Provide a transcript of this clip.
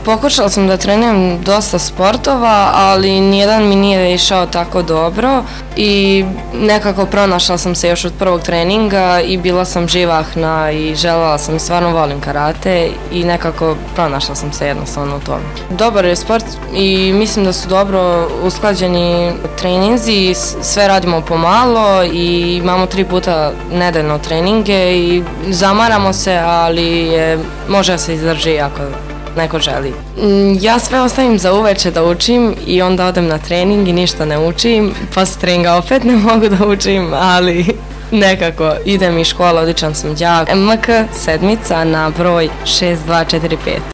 Pokušala sam da treniram dosta sportova, ali nijedan mi nije išao tako dobro i nekako pronašla sam se još od prvog treninga i bila sam živahna i željela sam i stvarno volim karate i nekako pronašla sam se jednostavno u tome. Dobar je sport i mislim da su dobro usklađeni treninzi, sve radimo pomalo i imamo 3 puta nedeljno treninge i zamaramo se, ali može se izdrži ako neko želi. Ja sve ostavim za uveče da učim i onda odem na trening i ništa ne učim, posle treninga opet ne mogu da učim, ali nekako idem iz škola, odličan sam đak. MK sedmica na broj 6245.